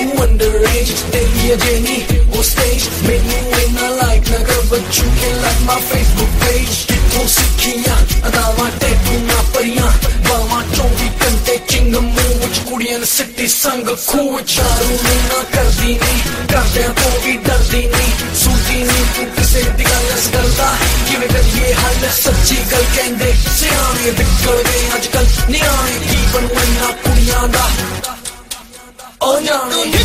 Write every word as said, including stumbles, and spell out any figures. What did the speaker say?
too underage. Daily again, on stage, make me win a like, naga, but you can like my Facebook page. Kitho sikhiyan, adawa tattoo na pariyan, bawa chੌਵੀ ਘੰਟੇ ਚਿੰਗ ਮੂੰਹ ਵਿੱਚ ਕੁੜੀਆਂ ਨੇ ਸਿੱਟੀ ਸੰਗ ਖੂਹ ਵਿੱਚ। ਦਾਰੂ ਨੂੰ ਨਾ ਕਰਦੀ ਨੀ, ਕਰਦਿਆਂ ਤੋਂ ਵੀ ਡਰਦੀ ਨੀ, ਸੁਣਦੀ ਨੀ ਤੂੰ ਕਿਸੇ ਦੀ ਗੱਲ ਇਸ ਗੱਲ ਦਾ, ਕਿਵੇਂ ਕਰੀਏ ਹੱਲ ਸੱਚੀ ਗੱਲ ਕਹਿੰਦੇ ਸਿਆਣੇ ਵਿਗੜ ਗਏ ਅੱਜ ਕੱਲ ਨਿਆਣੇ, ਕੀ ਬਣੂ ਇਹਨਾਂ ਕੁੜੀਆਂ ਦਾ ਉਹ ਜਾਣੇ।